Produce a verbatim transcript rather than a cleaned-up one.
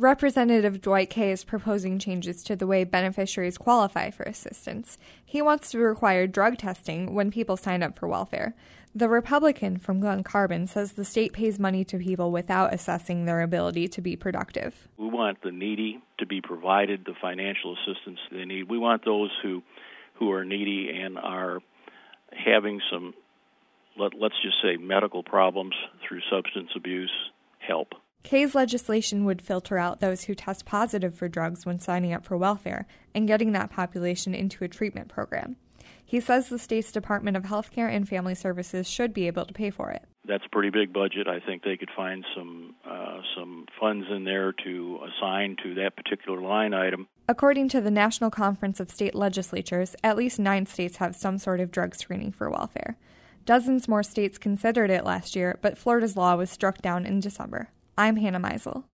Representative Dwight Kay is proposing changes to the way beneficiaries qualify for assistance. He wants to require drug testing when people sign up for welfare. The Republican from Glen Carbon says the state pays money to people without assessing their ability to be productive. We want the needy to be provided the financial assistance they need. We want those who, who are needy and are having some, let, let's just say, medical problems through substance abuse, help. Kay's legislation would filter out those who test positive for drugs when signing up for welfare and getting that population into a treatment program. He says the state's Department of Health Care and Family Services should be able to pay for it. That's a pretty big budget. I think they could find some uh, some funds in there to assign to that particular line item. According to the National Conference of State Legislatures, at least nine states have some sort of drug screening for welfare. Dozens more states considered it last year, but Florida's law was struck down in December. I'm Hannah Meisel.